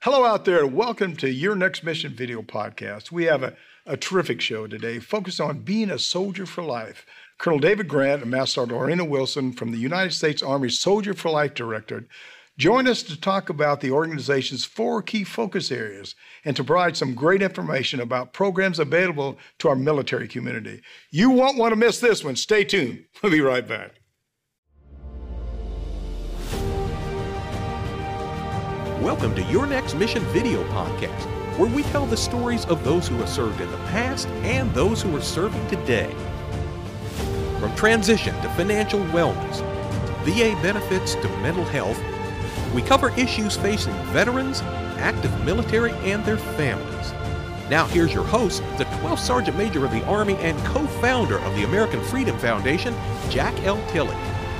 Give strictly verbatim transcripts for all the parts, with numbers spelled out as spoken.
Hello out there. Welcome to Your Next Mission video podcast. We have a, a terrific show today focused on being a soldier for life. Colonel David Grant and Master Sergeant Lorena Wilson from the United States Army Soldier for Life Directorate join us to talk about the organization's four key focus areas and to provide some great information about programs available to our military community. You won't want to miss this one. Stay tuned. We'll be right back. Welcome to Your Next Mission video podcast, where we tell the stories of those who have served in the past and those who are serving today. From transition to financial wellness, V A benefits to mental health, we cover issues facing veterans, active military, and their families. Now here's your host, the twelfth Sergeant Major of the Army and co-founder of the American Freedom Foundation, Jack L. Tilley.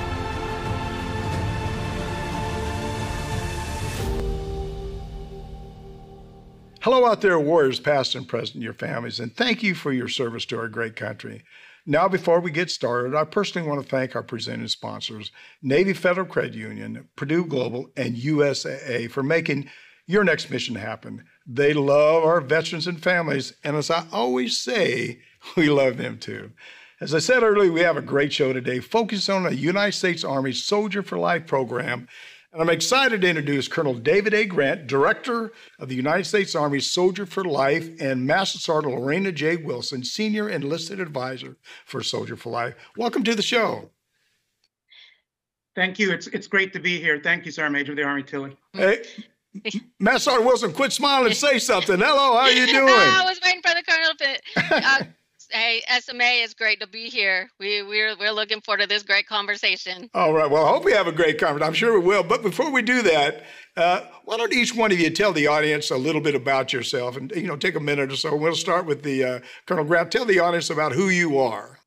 Hello out there, warriors past and present, your families, and thank you for your service to our great country. Now, before we get started, I personally want to thank our presenting sponsors, Navy Federal Credit Union, Purdue Global, and U S A A for making Your Next Mission happen. They love our veterans and families, and as I always say, we love them too. As I said earlier, we have a great show today focused on the United States Army Soldier for Life program. And I'm excited to introduce Colonel David A. Grant, Director of the United States Army Soldier for Life, and Master Sergeant Lorena J. Wilson, Senior Enlisted Advisor for Soldier for Life. Welcome to the show. Thank you. It's it's great to be here. Thank you, Sergeant Major of the Army Tilley. Hey, Master Sergeant Wilson, quit smiling and say something. Hello, how you doing? I was waiting for the Colonel to... Uh, Hey, S M A, it's great to be here. We, we're we're looking forward to this great conversation. All right. Well, I hope we have a great conversation. I'm sure we will. But before we do that, uh, why don't each one of you tell the audience a little bit about yourself and, you know, take a minute or so. We'll start with the uh, Colonel Grant. Tell the audience about who you are.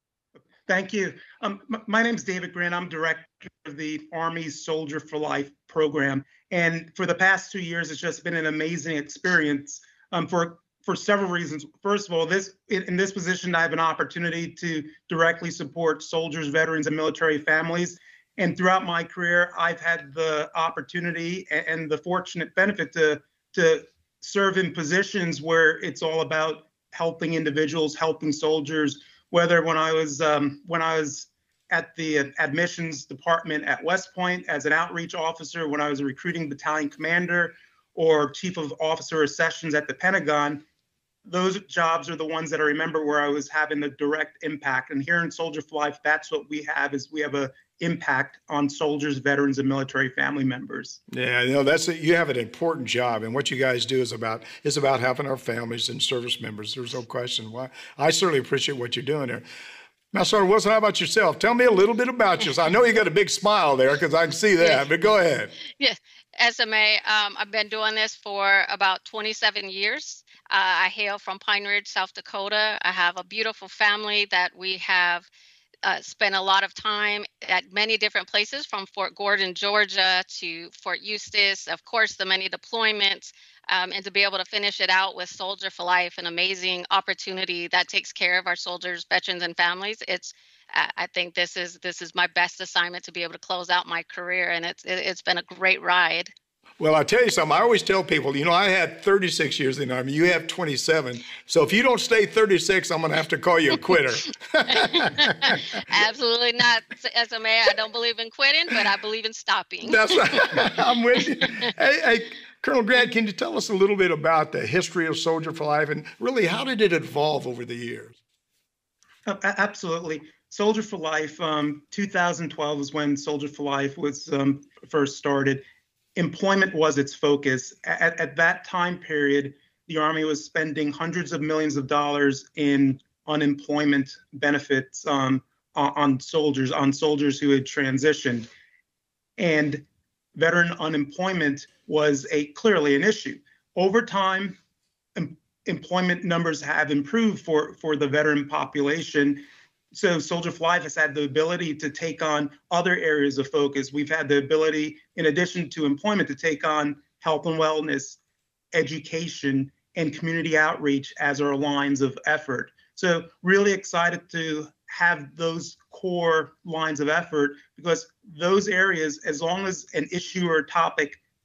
Thank you. Um, m- my name is David Grant. I'm Director of the Army's Soldier for Life program. And for the past two years, it's just been an amazing experience um, for for several reasons. First of all, this in, in this position, I have an opportunity to directly support soldiers, veterans, and military families. And throughout my career, I've had the opportunity and, and the fortunate benefit to, to serve in positions where it's all about helping individuals, helping soldiers, whether when I was um, when I was at the admissions department at West Point as an outreach officer, when I was a recruiting battalion commander, or chief of officer of sessions at the Pentagon. Those jobs are the ones that I remember where I was having the direct impact. And here in Soldier for Life, that's what we have, is we have a impact on soldiers, veterans, and military family members. Yeah, you know, that's a, you have an important job, and what you guys do is about is about helping our families and service members. There's no question. Why I certainly appreciate what you're doing there. Now, Sergeant Wilson, how about yourself? Tell me a little bit about yourself. I know you got a big smile there because I can see that, yeah. But go ahead. Yeah, S M A, um, I've been doing this for about twenty-seven years. Uh, I hail from Pine Ridge, South Dakota. I have a beautiful family that we have uh, spent a lot of time at many different places, from Fort Gordon, Georgia to Fort Eustis, of course, the many deployments, um, and to be able to finish it out with Soldier for Life, an amazing opportunity that takes care of our soldiers, veterans, and families. It's I think this is this is my best assignment to be able to close out my career, and it's it's been a great ride. Well, I tell you something, I always tell people, you know, I had thirty-six years in the Army, you have twenty-seven. So if you don't stay thirty-six, I'm going to have to call you a quitter. Absolutely not, S M A. I don't believe in quitting, but I believe in stopping. That's right. I'm with you. Hey, hey, Colonel Grant, can you tell us a little bit about the history of Soldier for Life, and really, how did it evolve over the years? Uh, absolutely. Soldier for Life, um, two thousand twelve is when Soldier for Life was um, first started. Employment was its focus. At, at that time period, the Army was spending hundreds of millions of dollars in unemployment benefits um, on, on soldiers, on soldiers who had transitioned. And veteran unemployment was a clearly an issue. Over time, em, employment numbers have improved for, for the veteran population. So Soldier for Life has had the ability to take on other areas of focus. We've had the ability, in addition to employment, to take on health and wellness, education, and community outreach as our lines of effort. So really excited to have those core lines of effort, because those areas, as long as an issue or topic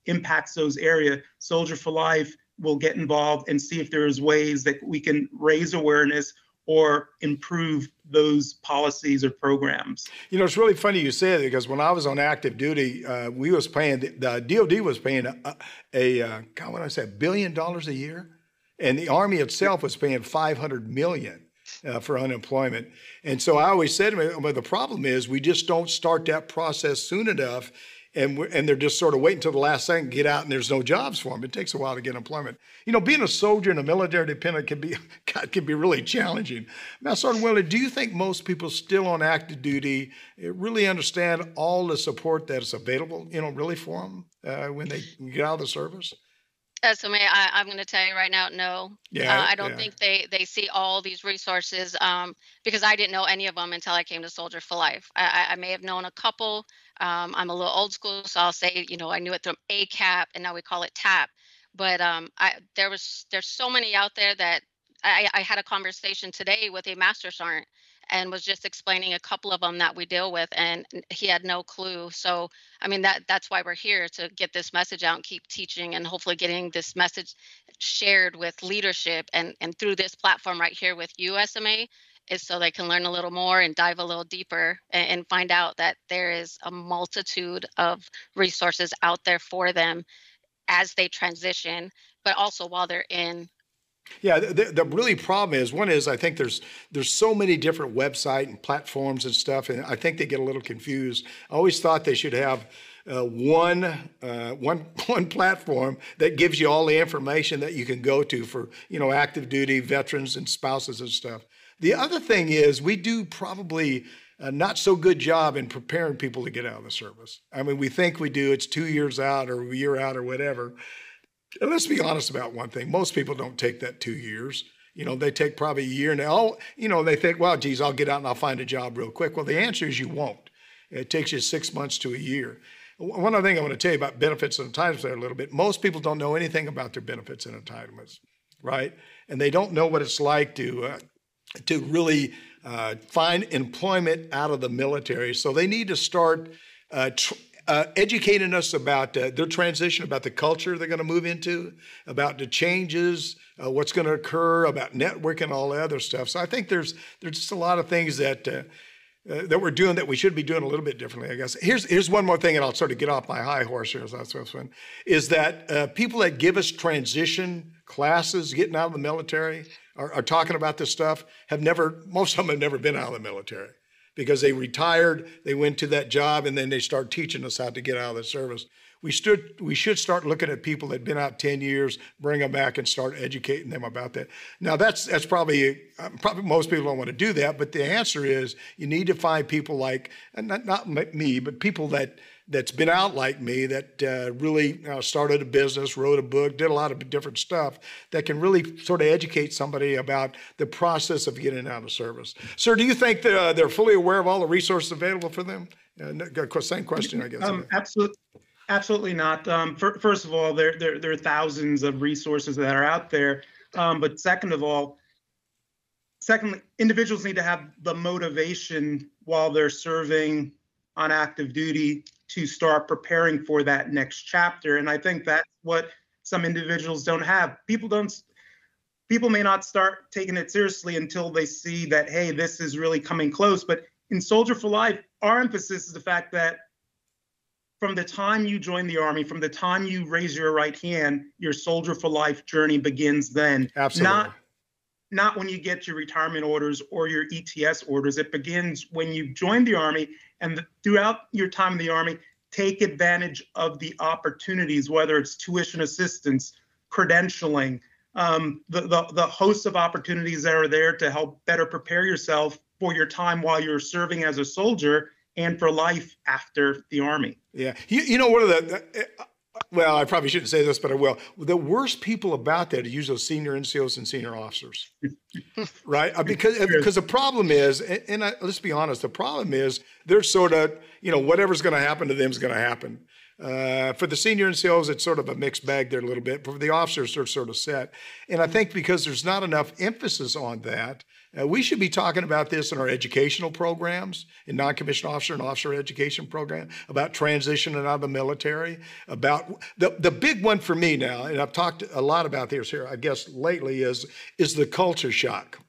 impacts those areas, Soldier for Life will get involved and see if there's ways that we can raise awareness or improve those policies or programs. You know, it's really funny you say it, because when I was on active duty, uh, we was paying, the, the D O D was paying a, a uh, God, what did I say, a billion dollars a year? And the Army itself was paying five hundred million uh, for unemployment. And so I always said to me, well, the problem is we just don't start that process soon enough. And, we're, and they're just sort of waiting until the last second to get out, and there's no jobs for them. It takes a while to get employment. You know, being a soldier and a military dependent can be, God, can be really challenging. Now, Sergeant Willard, do you think most people still on active duty really understand all the support that is available, you know, really for them uh, when they get out of the service? Uh, so may I, I'm going to tell you right now, no. Yeah, uh, I don't yeah. think they, they see all these resources um, because I didn't know any of them until I came to Soldier for Life. I, I may have known a couple. Um, I'm a little old school, so I'll say, you know, I knew it through A C A P, and now we call it TAP. But um, I, there was there's so many out there that I, I had a conversation today with a master sergeant and was just explaining a couple of them that we deal with, and he had no clue. So, I mean, that that's why we're here, to get this message out and keep teaching, and hopefully getting this message shared with leadership, and, and through this platform right here with you, S M A, is so they can learn a little more and dive a little deeper, and, and find out that there is a multitude of resources out there for them as they transition, but also while they're in. Yeah, the, the really problem is, one is I think there's there's so many different website and platforms and stuff, and I think they get a little confused. I always thought they should have uh, one uh, one one platform that gives you all the information that you can go to for, you know, active duty veterans and spouses and stuff. The other thing is, we do probably a not so good job in preparing people to get out of the service. I mean, we think we do. It's two years out or a year out or whatever. And let's be honest about one thing. Most people don't take that two years. You know, they take probably a year now. You know, they think, well, geez, I'll get out and I'll find a job real quick. Well, the answer is you won't. It takes you six months to a year. One other thing I want to tell you about benefits and entitlements there a little bit. Most people don't know anything about their benefits and entitlements, right? And they don't know what it's like to uh, to really uh, find employment out of the military. So they need to start uh, tr- Uh, educating us about uh, their transition, about the culture they're going to move into, about the changes, uh, what's going to occur, about networking, all the other stuff. So I think there's there's just a lot of things that uh, uh, that we're doing that we should be doing a little bit differently, I guess. Here's here's one more thing, and I'll sort of get off my high horse here, as that's this one, is that uh, people that give us transition classes, getting out of the military, are, are talking about this stuff, have never, most of them have never been out of the military, because they retired, they went to that job, and then they start teaching us how to get out of the service. We stood, we should start looking at people that have been out ten years, bring them back and start educating them about that. Now, that's that's probably, probably most people don't want to do that, but the answer is you need to find people like, not, not me, but people that that's been out like me, that uh, really uh, started a business, wrote a book, did a lot of different stuff that can really sort of educate somebody about the process of getting out of service. Sir, do you think that uh, they're fully aware of all the resources available for them? Uh, same question, I guess. Um, absolutely, absolutely not. Um, for, first of all, there, there there are thousands of resources that are out there. Um, but second of all, secondly, individuals need to have the motivation while they're serving on active duty to start preparing for that next chapter. And I think that's what some individuals don't have. People don't, people may not start taking it seriously until they see that, hey, this is really coming close. But in Soldier for Life, our emphasis is the fact that from the time you join the Army, from the time you raise your right hand, your Soldier for Life journey begins then. Absolutely. Not, not when you get your retirement orders or your E T S orders. It begins when you join the Army, and the, throughout your time in the Army, take advantage of the opportunities, whether it's tuition assistance, credentialing, um, the, the, the host of opportunities that are there to help better prepare yourself for your time while you're serving as a soldier and for life after the Army. Yeah. You, you know, one of the, uh, well, I probably shouldn't say this, but I will. The worst people about that are usually senior N C Os and senior officers, right? Because because the problem is, and, and I, let's be honest, the problem is they're sort of, you know, whatever's going to happen to them is going to happen. Uh, for the senior N C Os, it's sort of a mixed bag there a little bit. For the officers, they're sort of set. And I think because there's not enough emphasis on that, uh, we should be talking about this in our educational programs, in non-commissioned officer and officer education program, about transitioning out of the military, about the, the big one for me now, and I've talked a lot about this here, I guess, lately, is, is the culture shock.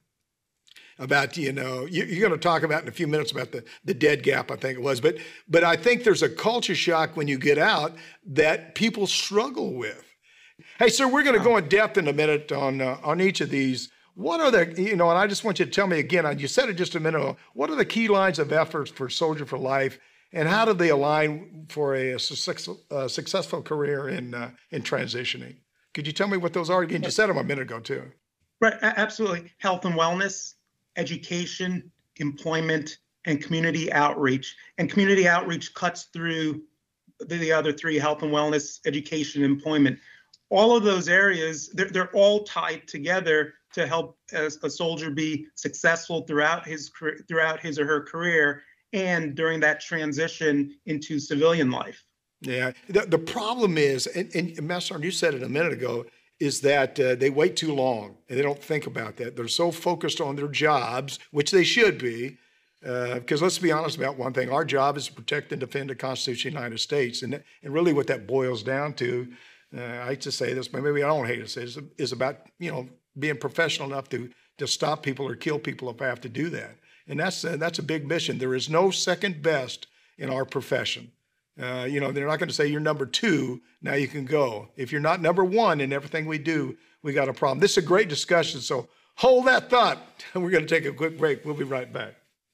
About, you know, you're going to talk about in a few minutes about the, the dead gap, I think it was. But, but I think there's a culture shock when you get out that people struggle with. Hey, sir, we're going to go in depth in a minute on, uh, on each of these. What are the, you know, and I just want you to tell me again, you said it just a minute ago, what are the key lines of efforts for Soldier for Life, and how do they align for a, a successful, uh, successful career in, uh, in transitioning? Could you tell me what those are again? You said them a minute ago, too. Right, absolutely. Health and wellness, education, employment, and community outreach. And community outreach cuts through the, the other three: health and wellness, education, employment. All of those areas, they're, they're all tied together to help a, a soldier be successful throughout his throughout his or her career and during that transition into civilian life. Yeah, the, the problem is, and, and Master Sergeant, you said it a minute ago, is that uh, they wait too long and they don't think about that. They're so focused on their jobs, which they should be, uh, because let's be honest about one thing. Our job is to protect and defend the Constitution of the United States. And, and really what that boils down to, uh, I hate to say this, but maybe I don't hate to say this, is about, you know, being professional enough to, to stop people or kill people if I have to do that. And that's, uh, that's a big mission. There is no second best in our profession. Uh, you know, they're not going to say you're number two, now you can go. If you're not number one in everything we do, we got a problem. This is a great discussion, so hold that thought. We're going to take a quick break. We'll be right back.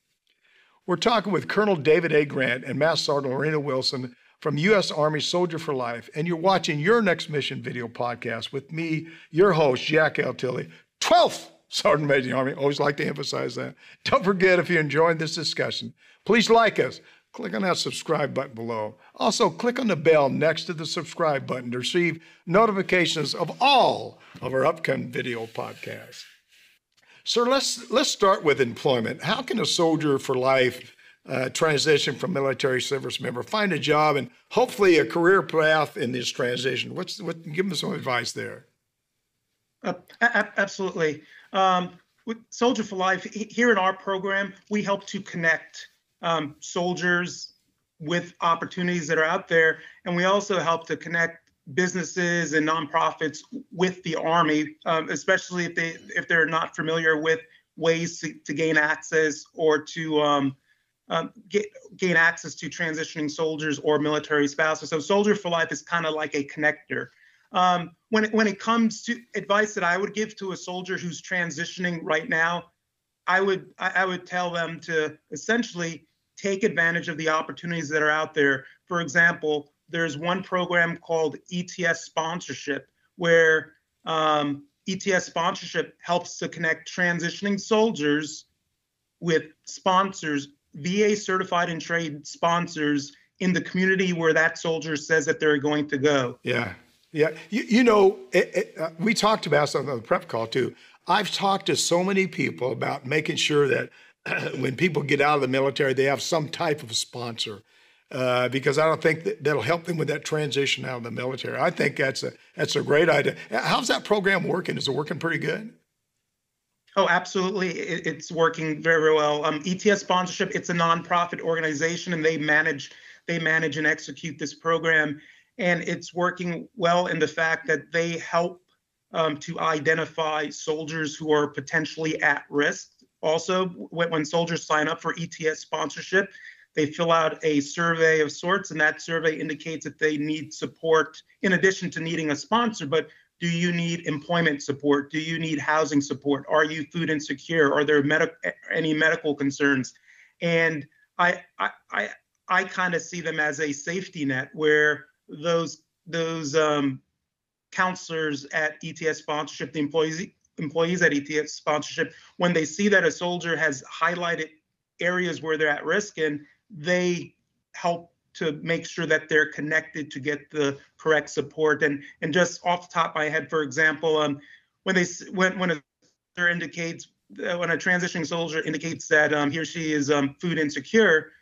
We're talking with Colonel David A. Grant and Master Sergeant Lorena Wilson from U S Army Soldier for Life, and you're watching Your Next Mission video podcast with me, your host, Jack L. Tilley, twelfth Sergeant Major of the Army. Always like to emphasize that. Don't forget, if you're enjoying this discussion, please like us. Click on that subscribe button below. Also, click on the bell next to the subscribe button to receive notifications of all of our upcoming video podcasts. Sir, let's, let's start with employment. How can a Soldier for Life uh, transition from military service member find a job and hopefully a career path in this transition? What's, what, give them some advice there. Uh, a- absolutely. Um, with Soldier for Life, here in our program, we help to connect Um, soldiers with opportunities that are out there. And we also help to connect businesses and nonprofits with the Army, um, especially if, they, if they're not familiar with ways to, to gain access or to um, um, get, gain access to transitioning soldiers or military spouses. So Soldier for Life is kind of like a connector. Um, when, it, when it comes to advice that I would give to a soldier who's transitioning right now, I would I would tell them to essentially take advantage of the opportunities that are out there. For example, there's one program called E T S sponsorship, where um, E T S sponsorship helps to connect transitioning soldiers with sponsors, V A certified and trained sponsors in the community where that soldier says that they're going to go. Yeah, yeah. You, you know, it, it, uh, we talked about something on the prep call too. I've talked to so many people about making sure that when people get out of the military, they have some type of sponsor, uh, because I don't think that that'll help them with that transition out of the military. I think that's a that's a great idea. How's that program working? Is it working pretty good? Oh, absolutely. It, it's working very, very well. Um, E T S sponsorship, it's a nonprofit organization, and they manage they manage and execute this program. And it's working well in the fact that they help Um, to identify soldiers who are potentially at risk. Also, when, when soldiers sign up for E T S sponsorship, they fill out a survey of sorts, and that survey indicates that they need support in addition to needing a sponsor. But do you need employment support? Do you need housing support? Are you food insecure? Are there med- any medical concerns? And I I I, I kind of see them as a safety net where those those um, counselors at E T S sponsorship, the employees employees at E T S sponsorship, when they see that a soldier has highlighted areas where they're at risk, and they help to make sure that they're connected to get the correct support. And and just off the top of my head, for example, um, when they when when a soldier indicates uh, when a transitioning soldier indicates that um, he or she is um, food insecure,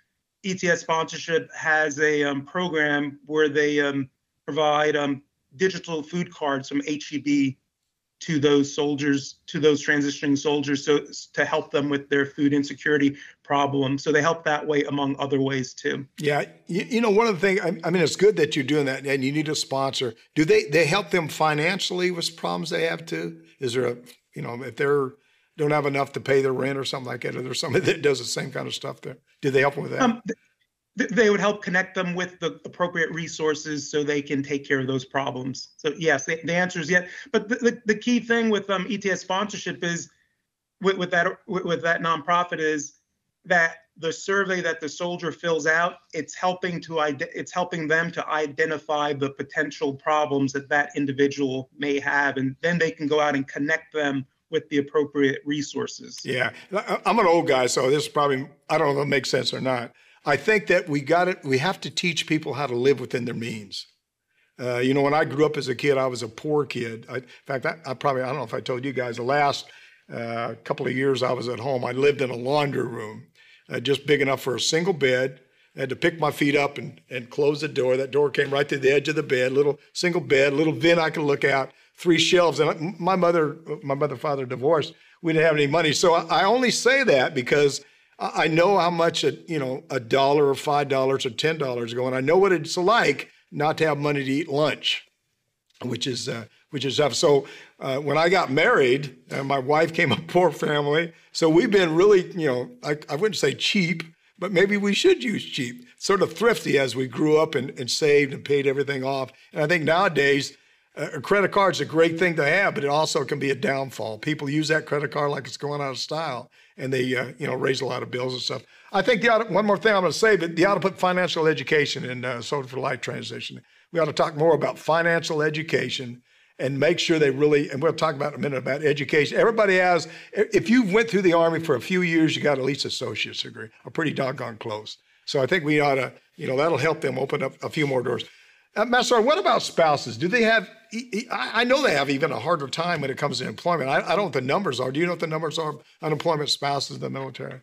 E T S sponsorship has a um, program where they um, provide um, digital food cards from H E B to those soldiers, to those transitioning soldiers, so to help them with their food insecurity problem. So they help that way, among other ways too. Yeah, you, you know, one of the things, I, I mean, it's good that you're doing that, and you need a sponsor. Do they they help them financially with problems they have too? Is there a, you know, if they're don't have enough to pay their rent or something like that, or there's somebody that does the same kind of stuff there? Do they help them with that? Um, th- they would help connect them with the appropriate resources so they can take care of those problems. So yes, the, the answer is yes. But the, the, the key thing with um, E T S sponsorship is, with, with that with, with that nonprofit, is that the survey that the soldier fills out, it's helping to it's helping them to identify the potential problems that that individual may have, and then they can go out and connect them with the appropriate resources. Yeah, I'm an old guy, so this is probably, I don't know if it makes sense or not. I think that we got it. We have to teach people how to live within their means. Uh, you know, when I grew up as a kid, I was a poor kid. I, in fact, I, I probably, I don't know if I told you guys, the last uh, couple of years I was at home, I lived in a laundry room, uh, just big enough for a single bed. I had to pick my feet up and, and close the door. That door came right to the edge of the bed, little single bed, little vent I could look out, three shelves. And my mother, my mother and father divorced. We didn't have any money. So I, I only say that because I know how much, a, you know, a dollar or five dollars or ten dollars go. And I know what it's like not to have money to eat lunch, which is, uh, which is tough. So uh, when I got married, uh, my wife came from a poor family. So we've been really, you know, I, I wouldn't say cheap, but maybe we should use cheap, sort of thrifty as we grew up and, and saved and paid everything off. And I think nowadays, uh, a credit card's a great thing to have, but it also can be a downfall. People use that credit card like it's going out of style, and they, uh, you know, raise a lot of bills and stuff. I think the ought to, one more thing I'm going to say, but they ought to put financial education in uh, Soldier for Life transition. We ought to talk more about financial education and make sure they really, and we'll talk about in a minute about education. Everybody has, if you went through the Army for a few years, you got at least an associate's degree, or pretty doggone close. So I think we ought to, you know, that'll help them open up a few more doors. Uh, Master, what about spouses? Do they have, I know they have even a harder time when it comes to employment. I, I don't know what the numbers are. Do you know what the numbers are, unemployment spouses in the military?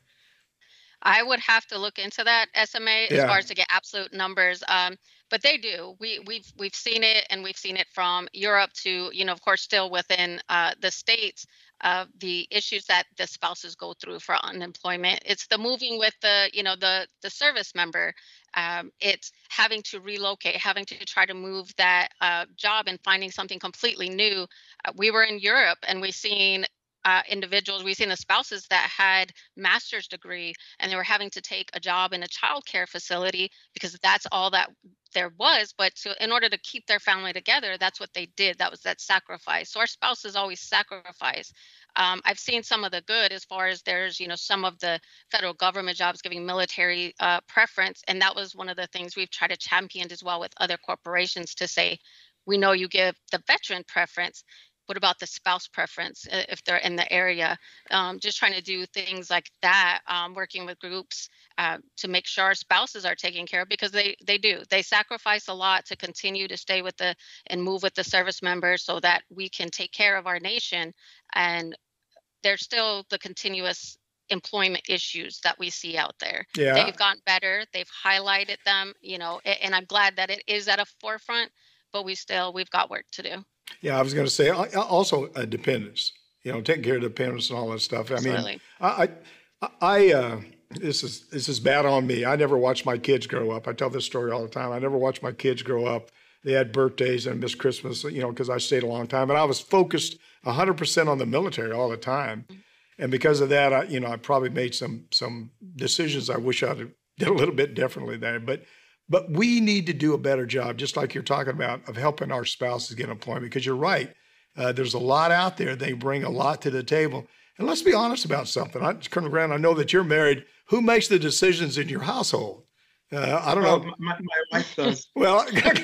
I would have to look into that, S M A, as Yeah. far as to get absolute numbers. Um, but they do. We, we've we've seen it, and we've seen it from Europe to, you know, of course, still within uh, the States. Uh, the issues that the spouses go through for unemployment. It's the moving with the, you know, the the service member. Um, it's having to relocate, having to try to move that uh, job and finding something completely new. Uh, we were in Europe, and we've seen uh, individuals, we've seen the spouses that had master's degree, and they were having to take a job in a childcare facility because that's all that there was. But to, in order to keep their family together, that's what they did. That was that sacrifice. So our spouses always sacrifice. Um, I've seen some of the good as far as there's, you know, some of the federal government jobs giving military uh, preference. And that was one of the things we've tried to champion as well with other corporations to say, we know you give the veteran preference. What about the spouse preference uh, if they're in the area? Um, just trying to do things like that, um, working with groups uh, to make sure our spouses are taken care of, because they they do. They sacrifice a lot to continue to stay with the and move with the service members so that we can take care of our nation. And there's still the continuous employment issues that we see out there. Yeah. They've gotten better. They've highlighted them, you know, a- and I'm glad that it is at a forefront, but we still, we've got work to do. Yeah, I was going to say I- I- also uh, dependence, you know, taking care of dependence and all that stuff. I mean, Absolutely. I, I, I uh, this is this is bad on me. I never watched my kids grow up. I tell this story all the time. I never watched my kids grow up. They had birthdays and missed Christmas, you know, because I stayed a long time. And I was focused one hundred percent on the military all the time. And because of that, I, you know, I probably made some some decisions I wish I'd have did a little bit differently there. But but we need to do a better job, just like you're talking about, of helping our spouses get employment. Because you're right, uh, there's a lot out there. They bring a lot to the table. And let's be honest about something. I, Colonel Grant, I know that you're married. Who makes the decisions in your household? Uh, I don't Oh, know. my, my wife does. Well,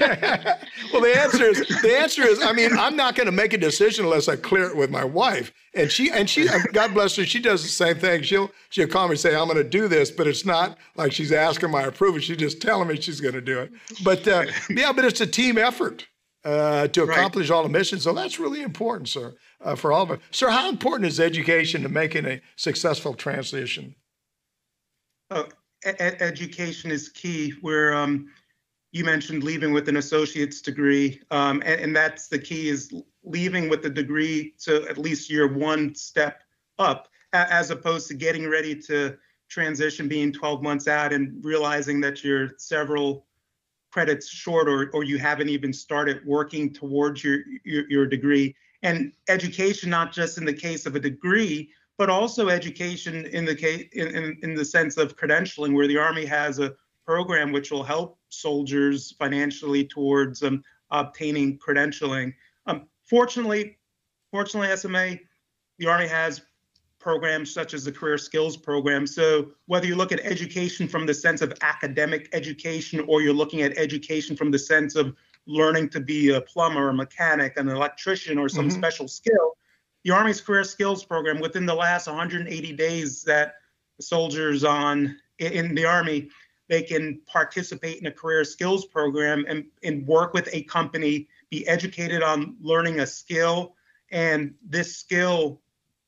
well, the answer is the answer is. I mean, I'm not going to make a decision unless I clear it with my wife, and she and she. God bless her. She does the same thing. She'll she'll call me and say, "I'm going to do this," but it's not like she's asking my approval. She's just telling me she's going to do it. But uh, yeah, but it's a team effort uh, to accomplish all the missions. So that's really important, sir, uh, for all of us. Sir, how important is education to making a successful transition? Oh, e- education is key. Where um, you mentioned leaving with an associate's degree, um, and, and that's the key, is leaving with a degree to at least you're one step up, as opposed to getting ready to transition, being twelve months out and realizing that you're several credits short, or, or you haven't even started working towards your, your, your degree. And education, not just in the case of a degree, but also education in the case in, in, in the sense of credentialing, where the Army has a program which will help soldiers financially towards um, obtaining credentialing. Um, fortunately, fortunately, S M A, the Army has programs such as the Career Skills Program. So whether you look at education from the sense of academic education, or you're looking at education from the sense of learning to be a plumber, a mechanic, an electrician, or some mm-hmm. special skill, the Army's Career Skills Program, within the last one hundred eighty days that the soldiers on in the Army, they can participate in a career skills program and, and work with a company, be educated on learning a skill, and this skill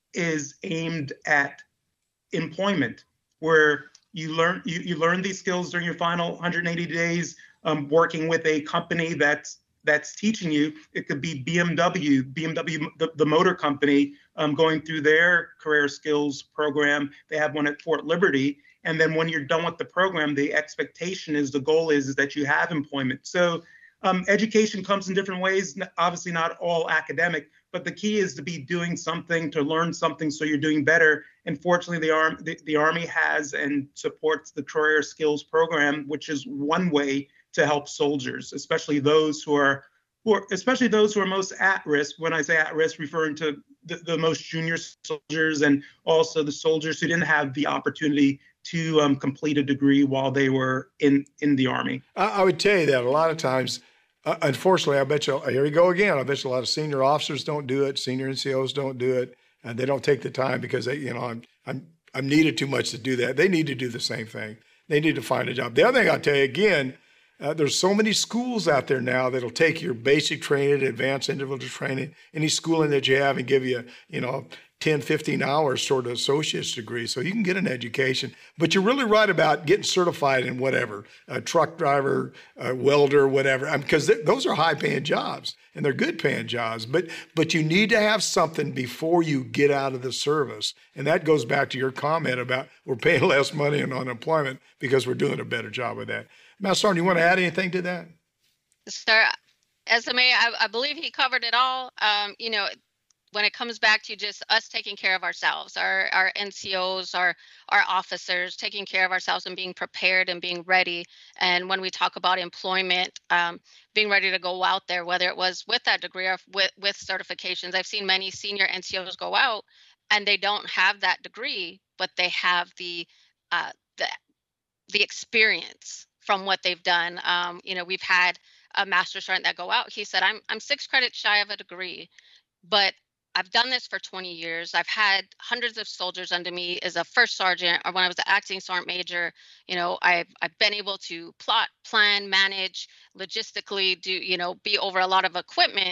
is aimed at employment, where you learn you, you learn these skills during your final one hundred eighty days, um, working with a company that's that's teaching you. It could be B M W, B M W, the, the motor company, um, going through their career skills program. They have one at Fort Liberty. And then when you're done with the program, the expectation is, the goal is, is that you have employment. So um, education comes in different ways, obviously not all academic, but the key is to be doing something, to learn something so you're doing better. And fortunately, the, Arm, the, the Army has and supports the Career Skills Program, which is one way to help soldiers, especially those who are, who are especially those who are most at risk. When I say at risk, referring to the, the most junior soldiers, and also the soldiers who didn't have the opportunity to um, complete a degree while they were in, in the Army. I, I would tell you that a lot of times, uh, unfortunately, I bet you, here we go again, I bet you a lot of senior officers don't do it, senior N C Os don't do it, and they don't take the time because they, you know, I'm, I'm, I'm needed too much to do that. They need to do the same thing. They need to find a job. The other thing I'll tell you again, uh, there's so many schools out there now that'll take your basic training, advanced individual training, any schooling that you have, and give you, you know, ten, fifteen hours sort of associate's degree, so you can get an education. But you're really right about getting certified in whatever, a truck driver, a welder, whatever, because th- those are high-paying jobs, and they're good-paying jobs. But but you need to have something before you get out of the service, and that goes back to your comment about we're paying less money on unemployment because we're doing a better job with that. Master Sergeant, you want to add anything to that? Sir, S M A, I, I believe he covered it all. Um, you know, when it comes back to just us taking care of ourselves, our our N C Os, our our officers, taking care of ourselves and being prepared and being ready. And when we talk about employment, um, being ready to go out there, whether it was with that degree or with, with certifications. I've seen many senior N C Os go out and they don't have that degree, but they have the uh, the the experience from what they've done. Um, you know, we've had a master sergeant that go out. He said, "I'm I'm six credits shy of a degree, but I've done this for twenty years. I've had hundreds of soldiers under me as a first sergeant, or when I was an acting sergeant major. You know, I've I've been able to plot, plan, manage, logistically do, you know, be over a lot of equipment.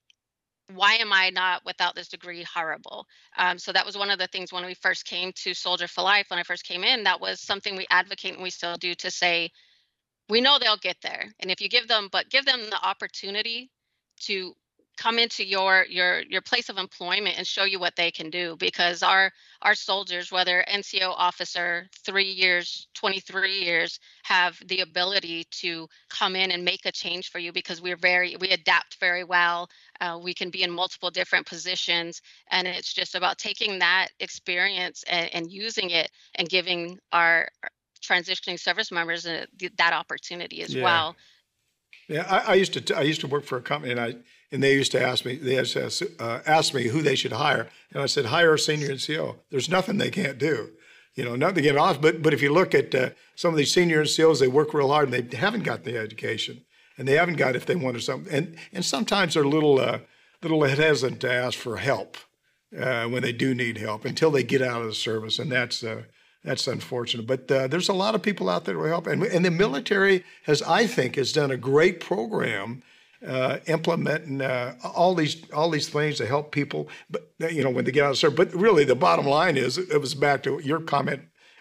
Why am I not without this degree horrible?" Um, so that was one of the things when we first came to Soldier for Life, when I first came in, that was something we advocate and we still do, to say, we know they'll get there. And if you give them, but give them the opportunity to come into your your your place of employment and show you what they can do, because our our soldiers, whether N C O officer, three years, twenty-three years, have the ability to come in and make a change for you, because we're very we adapt very well. Uh, we can be in multiple different positions, and it's just about taking that experience and, and using it and giving our transitioning service members uh, that opportunity as yeah. well. Yeah, I, I used to t- I used to work for a company, and I and they used to ask me they used to uh, ask me who they should hire, and I said, hire a senior N C O. There's nothing they can't do, you know, nothing to get off. But but if you look at uh, some of these senior N C Os, they work real hard and they haven't got the education, and they haven't got if they wanted something, and and sometimes they're a little uh, little hesitant to ask for help uh, when they do need help until they get out of the service, and that's. Uh, That's unfortunate, but uh, there's a lot of people out there who help, and, and the military has, I think, has done a great program uh, implementing uh, all these all these things to help people. But you know, when they get out of service. But really, the bottom line is, it was back to your comment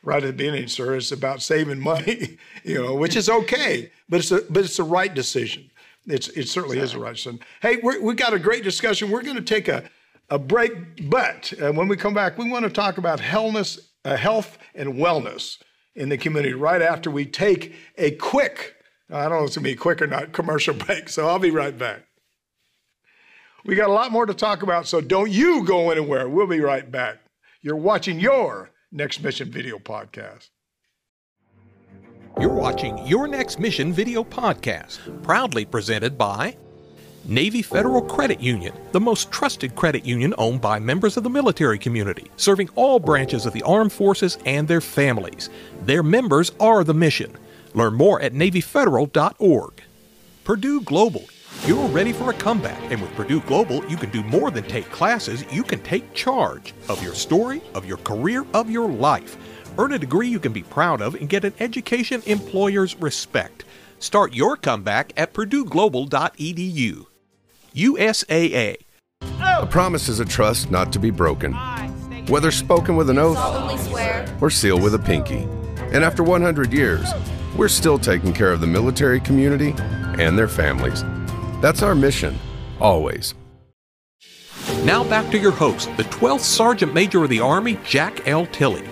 right at the beginning, sir, it's about saving money, you know, which is okay, but it's a, but it's the right decision. It's it certainly is the right decision. Hey, we're, we got a great discussion. We're going to take a a break, but uh, when we come back, we want to talk about wellness, uh, health and wellness in the community right after we take a quick, I don't know if it's going to be quick or not, commercial break. So I'll be right back. We got a lot more to talk about, so don't you go anywhere. We'll be right back. You're watching your Next Mission Video Podcast. You're watching Your Next Mission Video Podcast, proudly presented by Navy Federal Credit Union, the most trusted credit union owned by members of the military community, serving all branches of the armed forces and their families. Their members are the mission. Learn more at navy federal dot org. Purdue Global. You're ready for a comeback, and with Purdue Global, you can do more than take classes. You can take charge of your story, of your career, of your life. Earn a degree you can be proud of and get an education employers respect. Start your comeback at purdue global dot e d u. U S A A. A promise is a trust not to be broken, whether spoken with an oath or sealed with a pinky. And after one hundred years, we're still taking care of the military community and their families. That's our mission, always. Now back to your host, the twelfth Sergeant Major of the Army, Jack L. Tilley.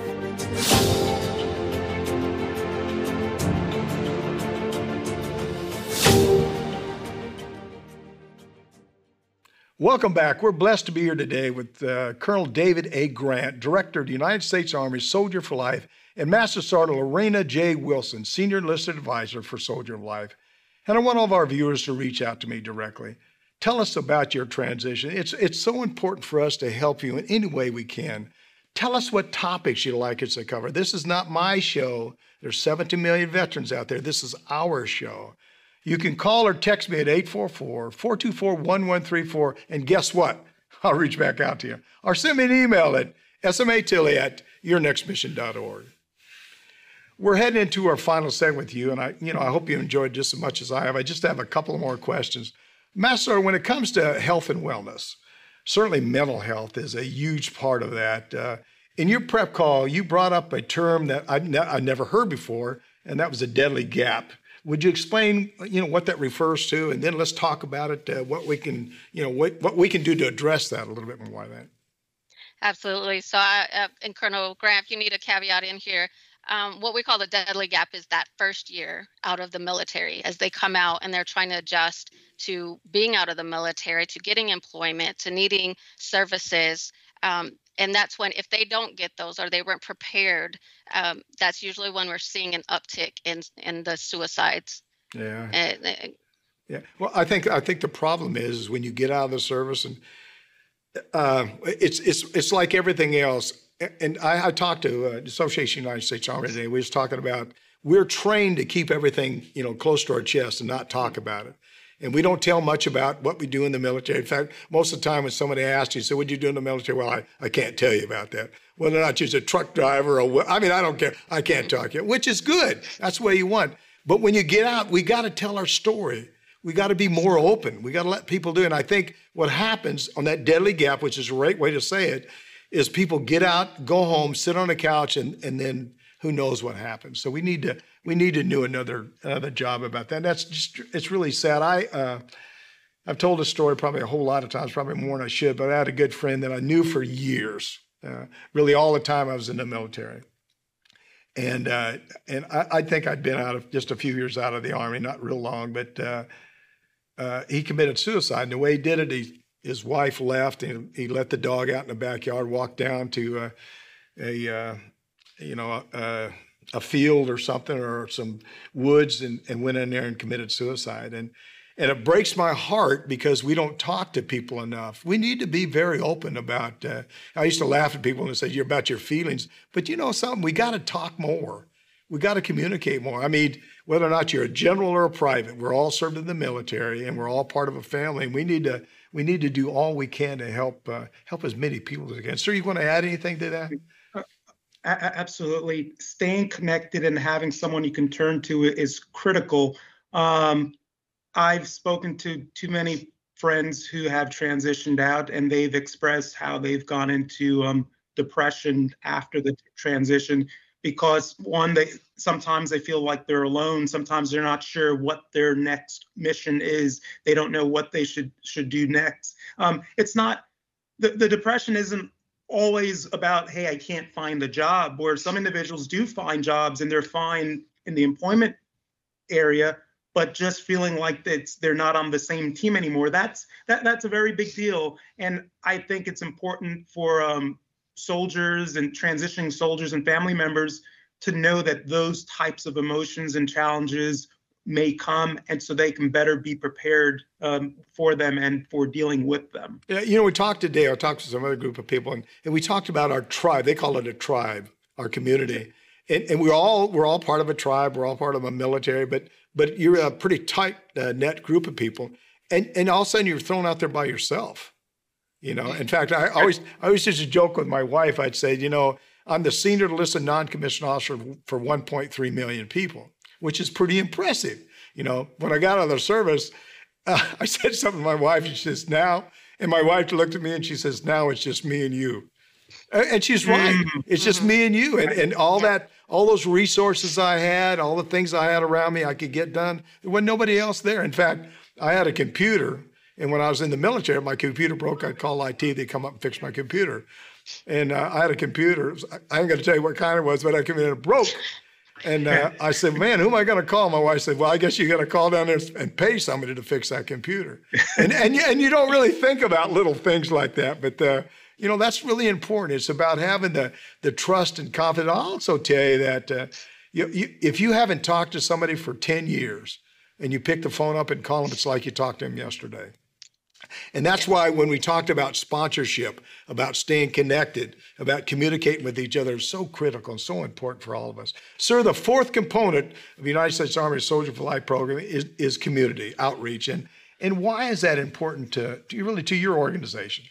Welcome back. We're blessed to be here today with uh, Colonel David A. Grant, Director of the United States Army Soldier for Life, and Master Sergeant Lorena J. Wilson, Senior Enlisted Advisor for Soldier of Life. And I want all of our viewers to reach out to me directly. Tell us about your transition. It's, it's so important for us to help you in any way we can. Tell us what topics you'd like us to cover. This is not my show. There's seventy million veterans out there. This is our show. You can call or text me at eight four four, four two four, one one three four, and guess what? I'll reach back out to you. Or send me an email at s m a tilly at your next mission dot org. We're heading into our final segment with you, and I, you know, I hope you enjoyed just as much as I have. I just have a couple more questions. Master, when it comes to health and wellness, certainly mental health is a huge part of that. Uh, in your prep call, you brought up a term that I've ne- I never heard before, and that was a deadly gap. Would you explain, you know, what that refers to, and then let's talk about it, uh, what we can, you know, what, what we can do to address that a little bit more. Why that? Absolutely. So, I, uh, and Colonel Grant, if you need a caveat in here, um, what we call the deadly gap is that first year out of the military as they come out and they're trying to adjust to being out of the military, to getting employment, to needing services. Um, and that's when, if they don't get those or they weren't prepared, um, that's usually when we're seeing an uptick in in the suicides. Yeah. Uh, uh, yeah. Well, I think I think the problem is, is when you get out of the service, and uh, it's it's it's like everything else. And I, I talked to uh, the Association of United States Army today. We was talking about we're trained to keep everything, you know, close to our chest and not talk about it. And we don't tell much about what we do in the military. In fact, most of the time when somebody asks you, so what do you do in the military? Well, I, I can't tell you about that. Whether or not you're a truck driver or, I mean, I don't care. I can't talk you, which is good. That's the way you want. But when you get out, we got to tell our story. We got to be more open. We got to let people do it. And I think what happens on that deadly gap, which is a great way to say it, is people get out, go home, sit on the couch, and, and then who knows what happens. So we need to we need to do another another job about that. And that's just, it's really sad. I uh, I've told this story probably a whole lot of times, probably more than I should. But I had a good friend that I knew for years, uh, really all the time I was in the military, and uh, and I, I think I'd been out of just a few years out of the Army, not real long, but uh, uh, he committed suicide. And the way he did it, he his wife left, and he let the dog out in the backyard, walked down to uh, a uh, you know, uh, a field or something or some woods and, and went in there and committed suicide. And and it breaks my heart because we don't talk to people enough. We need to be very open about, uh, I used to laugh at people and say, you're about your feelings. But you know something, we got to talk more. We got to communicate more. I mean, whether or not you're a general or a private, we're all served in the military and we're all part of a family. And we need to we need to do all we can to help uh, help as many people as we can. Sir, you want to add anything to that? Absolutely. Staying connected and having someone you can turn to is critical. Um, I've spoken to too many friends who have transitioned out, and they've expressed how they've gone into um, depression after the transition, because one, they sometimes they feel like they're alone. Sometimes they're not sure what their next mission is. They don't know what they should should do next. Um, it's not the, the depression isn't always about, hey, I can't find a job, where some individuals do find jobs and they're fine in the employment area, but just feeling like it's they're not on the same team anymore. That's that that's a very big deal. And I think it's important for um, soldiers and transitioning soldiers and family members to know that those types of emotions and challenges may come, and so they can better be prepared um, for them and for dealing with them. Yeah, you know, we talked today, I talked to some other group of people, and, and we talked about our tribe. They call it a tribe, our community. And, and we're all we're all part of a tribe, we're all part of a military, but but you're a pretty tight uh, net group of people. And and all of a sudden you're thrown out there by yourself. You know, in fact, I always I always used to joke with my wife, I'd say, you know, I'm the senior enlisted non-commissioned officer for one point three million people, which is pretty impressive. You know, when I got out of the service, uh, I said something to my wife, and she says, now, and my wife looked at me and she says, now it's just me and you. And she's right. It's just me and you. And, and all that, all those resources I had, all the things I had around me I could get done, there wasn't nobody else there. In fact, I had a computer, and when I was in the military, if my computer broke, I'd call I T, they'd come up and fix my computer. And uh, I had a computer, I ain't gonna tell you what kind it was, but I came in and it broke. And uh, I said, man, who am I gonna call? My wife said, well, I guess you gotta call down there and pay somebody to fix that computer. And and, you, and you don't really think about little things like that, but uh, you know, that's really important. It's about having the, the trust and confidence. I'll also tell you that uh, you, you, if you haven't talked to somebody for ten years and you pick the phone up and call them, it's like you talked to them yesterday. And that's why when we talked about sponsorship, about staying connected, about communicating with each other, it's so critical and so important for all of us. Sir, the fourth component of the United States Army Soldier for Life program is, is community outreach. And, and why is that important to, to really to your organization?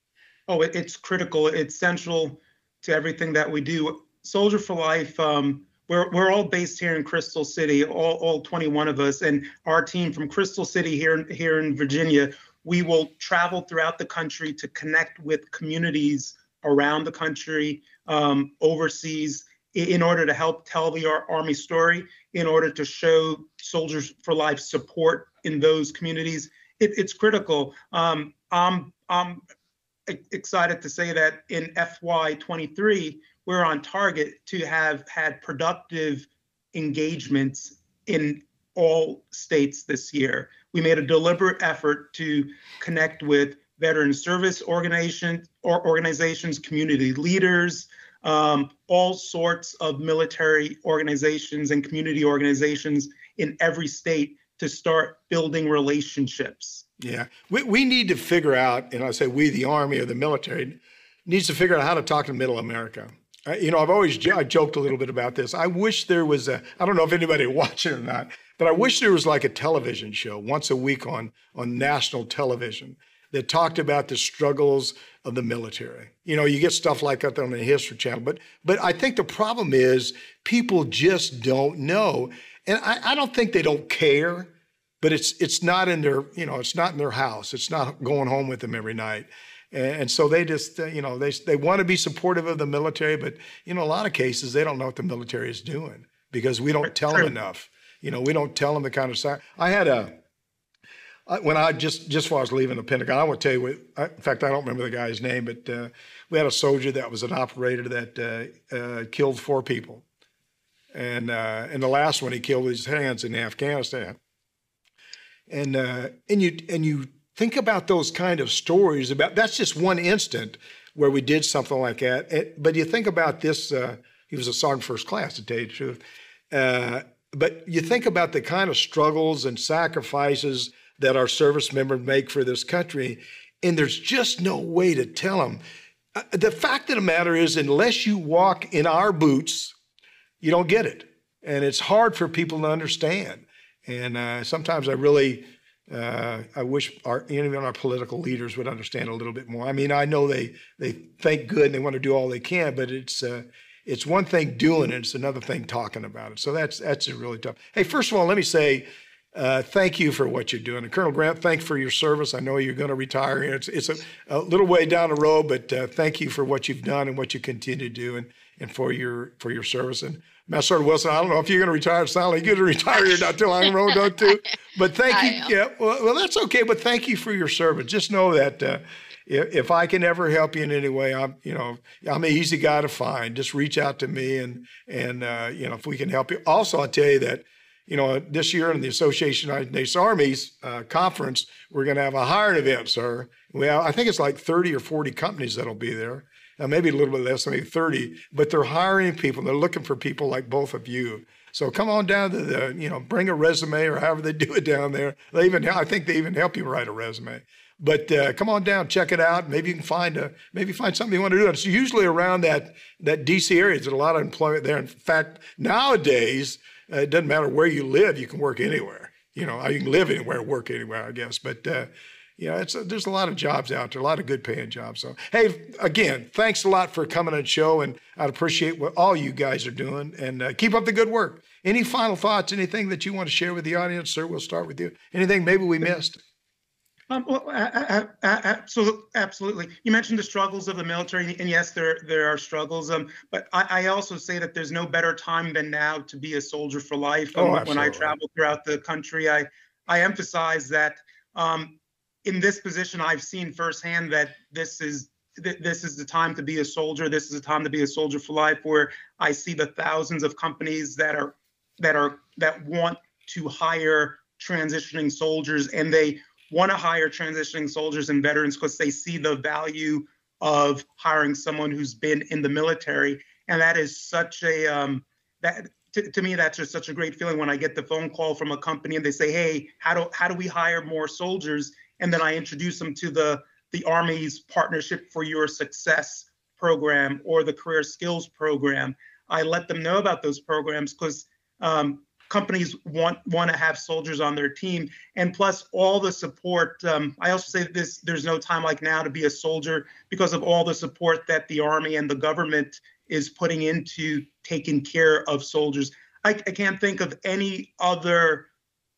Oh, it, it's critical. It's central to everything that we do. Soldier for Life, um, we're, we're all based here in Crystal City, all, all twenty-one of us, and our team from Crystal City here, here in Virginia, we will travel throughout the country to connect with communities around the country, um, overseas, in order to help tell the Army story, in order to show Soldiers for Life support in those communities. It, it's critical. Um, I'm, I'm excited to say that in F Y twenty-three, we're on target to have had productive engagements in all states this year. We made a deliberate effort to connect with veteran service organizations, or organizations, community leaders, um, all sorts of military organizations and community organizations in every state to start building relationships. Yeah, we, we need to figure out, and I say we, the Army or the military, needs to figure out how to talk to Middle America. Uh, you know, I've always I joked a little bit about this. I wish there was a, I don't know if anybody watched it or not, but I wish there was like a television show once a week on, on national television that talked about the struggles of the military. You know, you get stuff like that on the History Channel, but but I think the problem is people just don't know. And I, I don't think they don't care, but it's it's not in their, you know, it's not in their house. It's not going home with them every night. And so they just, uh, you know, they they want to be supportive of the military, but, you know, a lot of cases, they don't know what the military is doing because we don't tell them enough. You know, we don't tell them the kind of, I had a, I, when I just, just before I was leaving the Pentagon, I want to tell you what, I, in fact, I don't remember the guy's name, but uh, we had a soldier that was an operator that uh, uh, killed four people. And, uh, and the last one he killed with his hands in Afghanistan. And, uh, and you, and you, think about those kind of stories about, that's just one instant where we did something like that. It, but you think about this, uh, he was a sergeant first class, to tell you the truth. Uh, but you think about the kind of struggles and sacrifices that our service members make for this country, and there's just no way to tell them. Uh, the fact of the matter is, unless you walk in our boots, you don't get it. And it's hard for people to understand. And uh, sometimes I really, Uh, I wish our, even our political leaders would understand a little bit more. I mean, I know they they think good and they want to do all they can, but it's uh, it's one thing doing it, it's another thing talking about it. So that's that's really tough. Hey, first of all, let me say, Uh, thank you for what you're doing. And Colonel Grant, thanks for your service. I know you're going to retire. It's, it's a, a little way down the road, but uh, thank you for what you've done and what you continue to do, and, and for your for your service. And Master Sergeant Wilson, I don't know if you're going to retire. It's not like you're going to retire. You're not too long the road, don't you? But thank you. Yeah, well, well, that's okay. But thank you for your service. Just know that uh, if, if I can ever help you in any way, I'm, you know, I'm an easy guy to find. Just reach out to me, and and uh, you know, if we can help you. Also, I'll tell you that, you know, this year in the Association of United States Armies uh, conference, we're going to have a hiring event, sir. We have, I think it's like thirty or forty companies that'll be there. Uh, maybe a little bit less, maybe thirty, but they're hiring people. They're looking for people like both of you. So come on down to the, you know, bring a resume or however they do it down there. They even, I think they even help you write a resume. But uh, come on down, check it out. Maybe you can find a, maybe find something you want to do. It's usually around that that D C area. There's a lot of employment there. In fact, nowadays, uh, it doesn't matter where you live. You can work anywhere. You know, you can live anywhere, work anywhere, I guess. But uh, you know, it's a, there's a lot of jobs out there, a lot of good paying jobs. So, hey, again, thanks a lot for coming on the show, and I'd appreciate what all you guys are doing, and uh, keep up the good work. Any final thoughts, anything that you want to share with the audience, sir? We'll start with you. Anything maybe we missed? Um, well, I, I, I, absolutely, absolutely. You mentioned the struggles of the military, and yes, there there are struggles. Um, but I, I also say that there's no better time than now to be a soldier for life. Um, Oh, when I absolutely. travel throughout the country, I I emphasize that um, in this position, I've seen firsthand that this is th- this is the time to be a soldier. This is the time to be a soldier for life. Where I see the thousands of companies that are that are that want to hire transitioning soldiers, and they want to hire transitioning soldiers and veterans because they see the value of hiring someone who's been in the military. And that is such a, um, that to, to me, that's just such a great feeling when I get the phone call from a company and they say, hey, how do, how do we hire more soldiers? And then I introduce them to the, the Army's Partnership for Your Success program or the Career Skills program. I let them know about those programs because um, companies want want to have soldiers on their team, and plus all the support. Um, I also say that this there's no time like now to be a soldier because of all the support that the Army and the government is putting into taking care of soldiers. I, I can't think of any other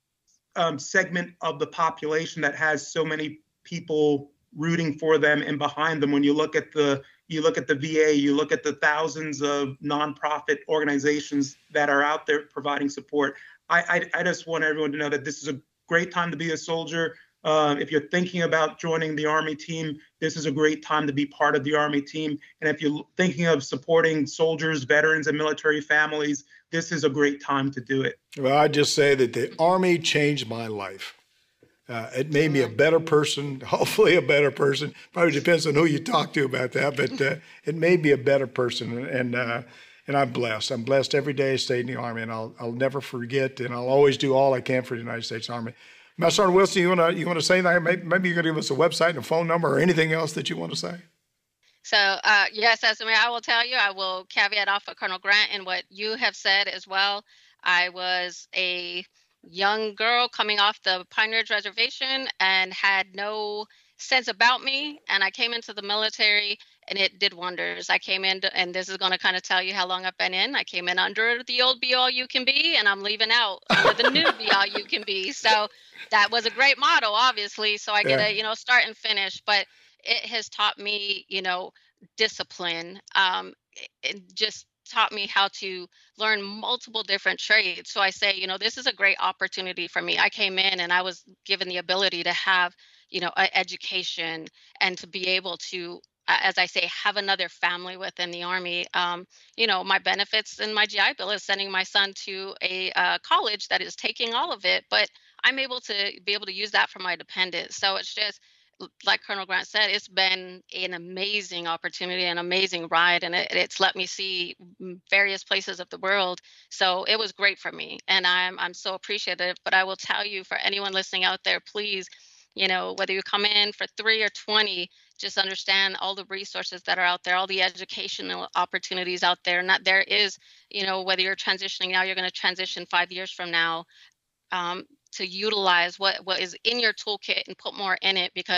um, segment of the population that has so many people rooting for them and behind them. When you look at the you look at the V A, you look at the thousands of nonprofit organizations that are out there providing support. I, I, I just want everyone to know that this is a great time to be a soldier. Uh, if you're thinking about joining the Army team, this is a great time to be part of the Army team. And if you're thinking of supporting soldiers, veterans, and military families, this is a great time to do it. Well, I just say that the Army changed my life. Uh, it made me a better person, hopefully a better person. Probably depends on who you talk to about that, but uh, it made me a better person, and uh, and I'm blessed. I'm blessed every day I stayed in the Army, and I'll I'll never forget, and I'll always do all I can for the United States Army. Master Sergeant Wilson, you wanna you wanna say that? Maybe, maybe you're gonna give us a website and a phone number or anything else that you want to say. So, uh, yes, as Mayor, I will tell you, I will caveat off of Colonel Grant and what you have said as well. I was a young girl coming off the Pine Ridge Reservation and had no sense about me. And I came into the military and it did wonders. I came in, to, and this is going to kind of tell you how long I've been in. I came in under the old Be All You Can Be, and I'm leaving out under the new Be All You Can Be. So that was a great motto, obviously. So I get Yeah. a, you know, start and finish. But it has taught me, you know, discipline. Um, it just taught me how to learn multiple different trades. So I say, you know, this is a great opportunity for me. I came in and I was given the ability to have, you know, an education and to be able to, uh, as I say, have another family within the Army. Um, you know, my benefits and my G I Bill is sending my son to a uh, college that is taking all of it, but I'm able to be able to use that for my dependents. So it's just, like Colonel Grant said, it's been an amazing opportunity, an amazing ride, and it, it's let me see various places of the world. So it was great for me, and I'm I'm so appreciative. But I will tell you, for anyone listening out there, please, you know, whether you come in for three or twenty, just understand all the resources that are out there, all the educational opportunities out there. Not there is, you know, whether you're transitioning now, you're going to transition five years from now. Um, to utilize what, what is in your toolkit and put more in it, because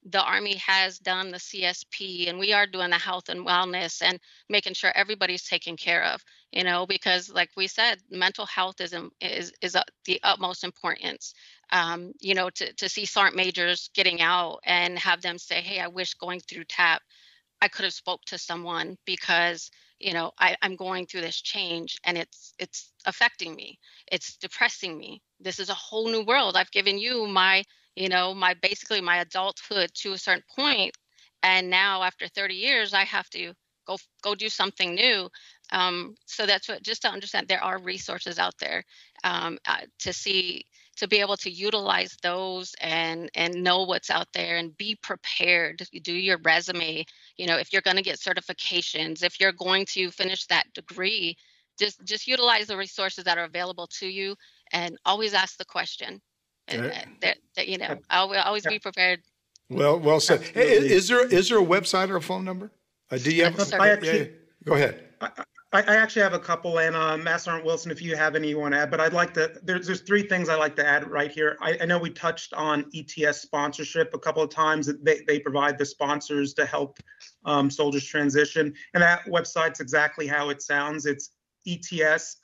the Army has done the C S P, and we are doing the health and wellness and making sure everybody's taken care of, you know, because like we said, mental health is is is uh, the utmost importance. Um, you know, to, to see Sergeant Majors getting out and have them say, hey, I wish going through TAP, I could have spoke to someone because, you know, I, I'm going through this change and it's it's affecting me. It's depressing me. This is a whole new world. I've given you my, you know, my basically my adulthood to a certain point, and now after thirty years, I have to go go do something new. Um, so that's what, just to understand, there are resources out there um, uh, to see, to be able to utilize those and and know what's out there and be prepared. You do your resume. You know, if you're going to get certifications, if you're going to finish that degree, just just utilize the resources that are available to you, and always ask the question. And, Right. and that, that you know, always always be prepared. Well, well said. Hey, Absolutely. is there is there a website or a phone number? Uh, do you have? Yes, sir. I yeah, actually- yeah. Go ahead. I, I I actually have a couple, and uh, Master Sergeant Wilson, if you have any you want to add, but I'd like to, there's, there's three things I'd like to add right here. I, I know we touched on E T S sponsorship a couple of times. They, they provide the sponsors to help um, soldiers transition, and that website's exactly how it sounds. It's E T S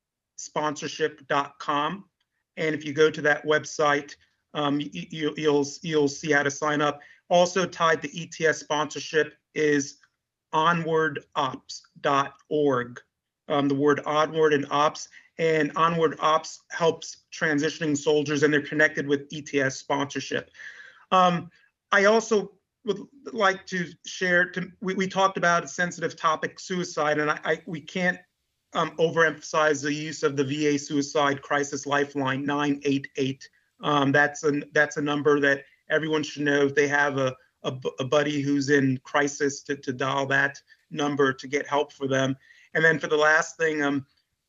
sponsorship dot com, and if you go to that website, um, you, you, you'll, you'll see how to sign up. Also tied to E T S sponsorship is onward ops dot org. Um, the word onward and ops, and Onward Ops helps transitioning soldiers, and they're connected with E T S sponsorship. Um, I also would like to share, to, we, we talked about a sensitive topic, suicide, and I, I we can't um, overemphasize the use of the V A Suicide Crisis Lifeline nine eight eight. Um, that's, a, that's a number that everyone should know if they have a A, a buddy who's in crisis, to, to dial that number to get help for them. And then for the last thing, um,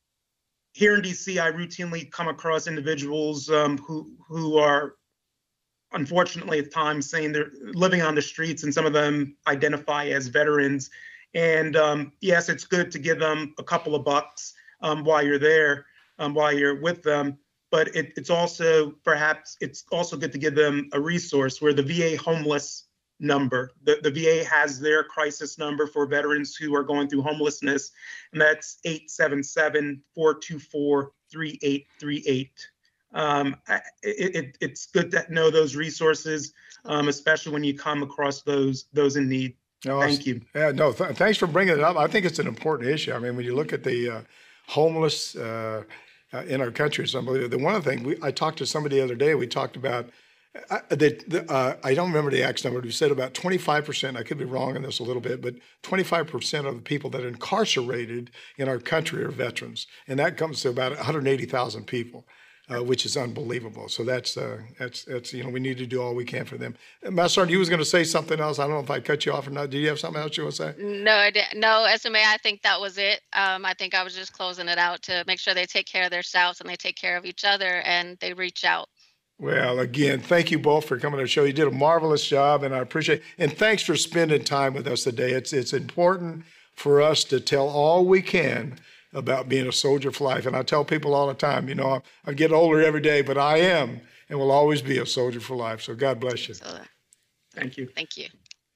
here in D C, I routinely come across individuals um, who who are, unfortunately at times, saying they're living on the streets, and some of them identify as veterans. And um, yes, it's good to give them a couple of bucks um, while you're there, um, while you're with them. But it, it's also, perhaps, it's also good to give them a resource where the V A homeless number, the, the V A has their crisis number for veterans who are going through homelessness, and that's eight seven seven, four two four, three eight three eight. Um, it, it, it's good to know those resources, um, especially when you come across those those in need. No, Thank you. Yeah, no, th- thanks for bringing it up. I think it's an important issue. I mean, when you look at the uh, homeless uh, uh, in our country, it's unbelievable. The one thing we, I talked to somebody the other day. We talked about uh, the, the, uh, I don't remember the exact number. But we said about twenty-five percent. I could be wrong on this a little bit, but twenty-five percent of the people that are incarcerated in our country are veterans, and that comes to about one hundred eighty thousand people. Uh, which is unbelievable. So that's, uh, that's, that's, you know, we need to do all we can for them. Uh, Master Sergeant, you was going to say something else. I don't know if I cut you off or not. Do you have something else you want to say? No, I didn't. No, S M A, I think that was it. Um, I think I was just closing it out to make sure they take care of themselves and they take care of each other and they reach out. Well, again, thank you both for coming to the show. You did a marvelous job, and I appreciate it. And thanks for spending time with us today. It's, it's important for us to tell all we can about being a soldier for life. And I tell people all the time, you know, I, I get older every day, but I am and will always be a soldier for life. So God bless you. So Thank you. thank you.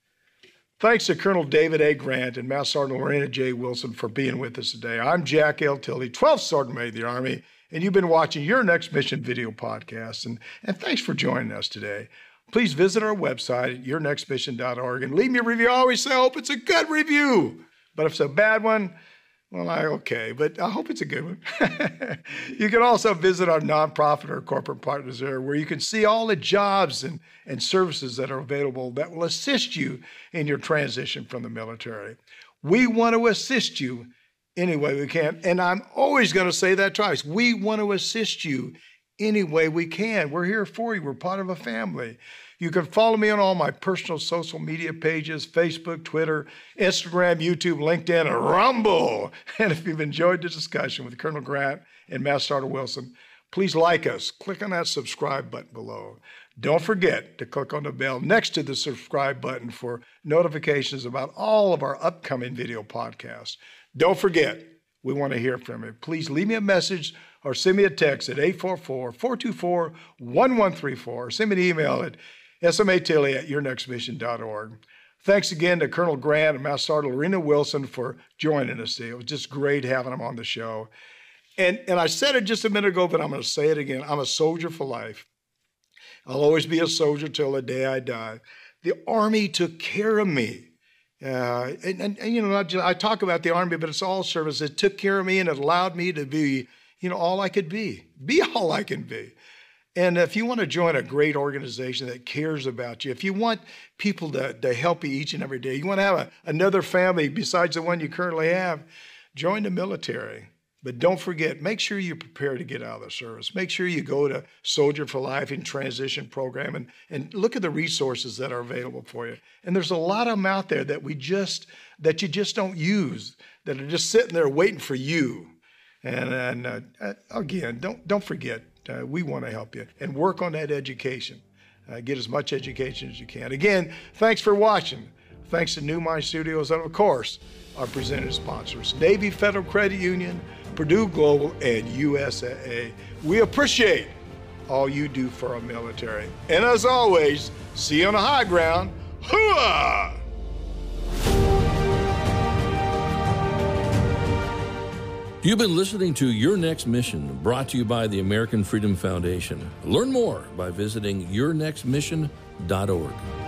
Thanks to Colonel David A. Grant and Master Sergeant Lorena J. Wilson for being with us today. I'm Jack L. Tilley, twelfth Sergeant Major of the Army, and you've been watching Your Next Mission video podcast. And, and thanks for joining us today. Please visit our website at your next mission dot org and leave me a review. I always say, I hope it's a good review. But if it's a bad one, well, I okay, but I hope it's a good one. You can also visit our nonprofit or corporate partners there, where you can see all the jobs and, and services that are available that will assist you in your transition from the military. We want to assist you any way we can, and I'm always going to say that twice. We want to assist you any way we can. We're here for you. We're part of a family. You can follow me on all my personal social media pages, Facebook, Twitter, Instagram, YouTube, LinkedIn, and Rumble. And if you've enjoyed the discussion with Colonel Grant and Master Sergeant Wilson, please like us. Click on that subscribe button below. Don't forget to click on the bell next to the subscribe button for notifications about all of our upcoming video podcasts. Don't forget, we want to hear from you. Please leave me a message or send me a text at eight four four, four two four, one one three four. Or send me an email at S M A Tilly at your next mission dot org. Thanks again to Colonel Grant and Master Sergeant Lorena Wilson for joining us today. It was just great having them on the show. And, and I said it just a minute ago, but I'm going to say it again. I'm a soldier for life. I'll always be a soldier till the day I die. The Army took care of me. Uh, and, and, and, you know, not just, I talk about the Army, but it's all service. It took care of me, and it allowed me to be, you know, all I could be. Be all I can be. And if you want to join a great organization that cares about you, if you want people to, to help you each and every day, you want to have a, another family besides the one you currently have, join the military. But don't forget, make sure you're prepared to get out of the service. Make sure you go to Soldier for Life and Transition Program and, and look at the resources that are available for you. And there's a lot of them out there that we just that you just don't use, that are just sitting there waiting for you. And, and uh, again, don't don't forget. Uh, we want to help you and work on that education. Uh, get as much education as you can. Again, thanks for watching. Thanks to New Mind Studios and, of course, our presenting sponsors, Navy Federal Credit Union, Purdue Global, and U S A A. We appreciate all you do for our military. And as always, see you on the high ground. Hooah! You've been listening to Your Next Mission, brought to you by the American Freedom Foundation. Learn more by visiting your next mission dot org.